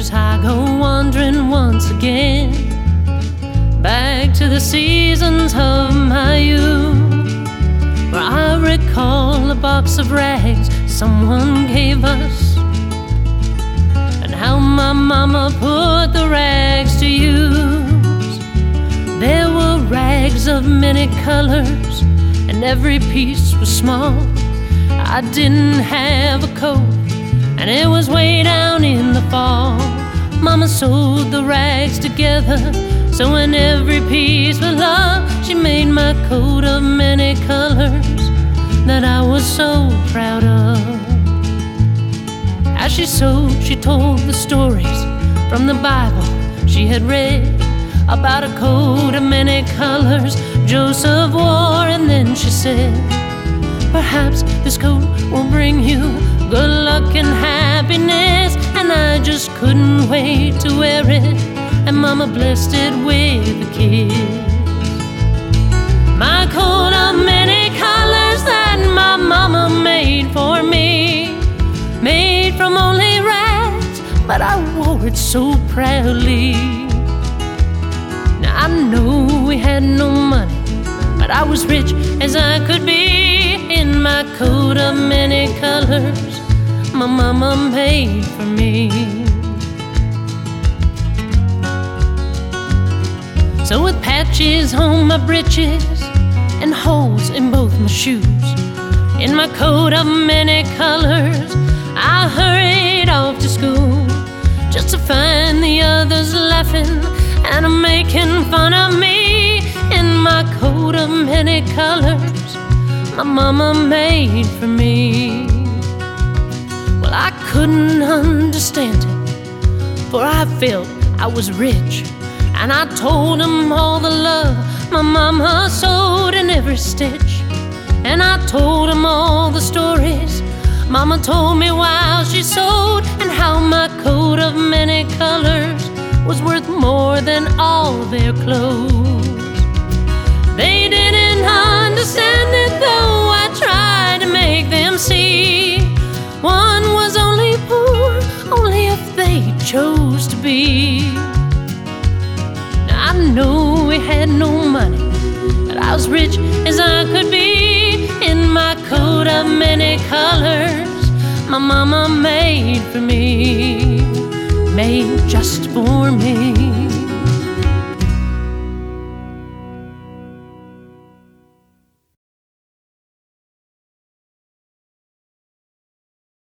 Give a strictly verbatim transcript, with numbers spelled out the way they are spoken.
years I go wandering once again, back to the seasons of my youth, where I recall a box of rags someone gave us, and how my mama put the rags to use. There were rags of many colors, and every piece was small. I didn't have a coat, and it was way down in the fall. Mama sewed the rags together, so in every piece with love, she made my coat of many colors that I was so proud of. As she sewed, she told the stories from the Bible she had read about a coat of many colors Joseph wore, and then she said, perhaps this coat will bring you good luck and happiness. And I just couldn't wait to wear it, and Mama blessed it with a kiss. My coat of many colors that my mama made for me, made from only rags, but I wore it so proudly. Now I know we had no money, but I was rich as I could be in my coat of many colors my mama made for me. So with patches on my breeches and holes in both my shoes, in my coat of many colors, I hurried off to school, just to find the others laughing and making fun of me in my coat of many colors my mama made for me. Well, I couldn't understand it, for I felt I was rich, and I told them all the love my mama sewed in every stitch. And I told them all the stories Mama told me while she sewed, and how my coat of many colors was worth more than all their clothes. They didn't understand it, though I tried to make them see. One was only poor, only if they chose to be. Now I know we had no money, but I was rich as I could be in my coat of many colors my mama made for me, made just for me.